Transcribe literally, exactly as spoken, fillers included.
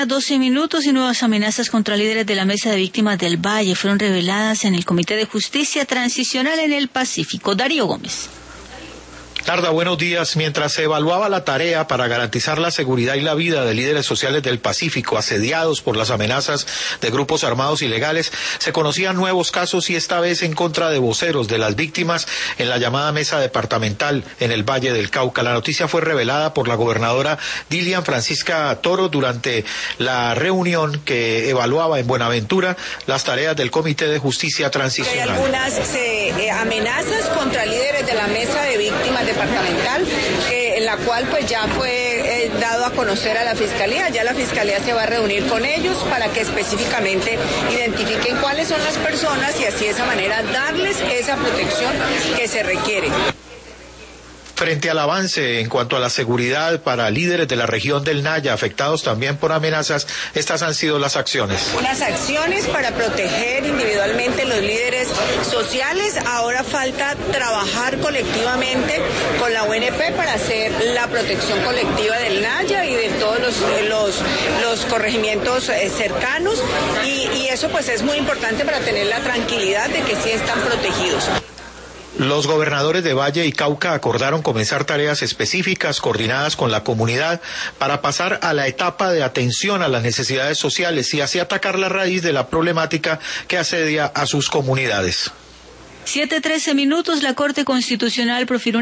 mañana, doce minutos, y nuevas amenazas contra líderes de la Mesa de Víctimas del Valle fueron reveladas en el Comité de Justicia Transicional en el Pacífico. Darío Gómez. Tarda, buenos días. Mientras se evaluaba la tarea para garantizar la seguridad y la vida de líderes sociales del Pacífico asediados por las amenazas de grupos armados ilegales, se conocían nuevos casos, y esta vez en contra de voceros de las víctimas en la llamada mesa departamental en el Valle del Cauca. La noticia fue revelada por la gobernadora Dilian Francisca Toro durante la reunión que evaluaba en Buenaventura las tareas del Comité de Justicia Transicional. Hay algunas eh, amenazas contra líderes de la mesa de víctimas de departamental, eh, en la cual pues ya fue eh, dado a conocer a la Fiscalía. Ya la Fiscalía se va a reunir con ellos para que específicamente identifiquen cuáles son las personas y así de esa manera darles esa protección que se requiere. Frente al avance en cuanto a la seguridad para líderes de la región del Naya afectados también por amenazas, estas han sido las acciones. Unas acciones para proteger individualmente los líderes sociales. Ahora falta trabajar colectivamente con la U N P para hacer la protección colectiva del Naya y de todos los, los, los corregimientos eh, cercanos, y, y eso pues es muy importante para tener la tranquilidad de que sí están protegidos. Los gobernadores de Valle y Cauca acordaron comenzar tareas específicas coordinadas con la comunidad para pasar a la etapa de atención a las necesidades sociales y así atacar la raíz de la problemática que asedia a sus comunidades. siete trece minutos, la Corte Constitucional profirió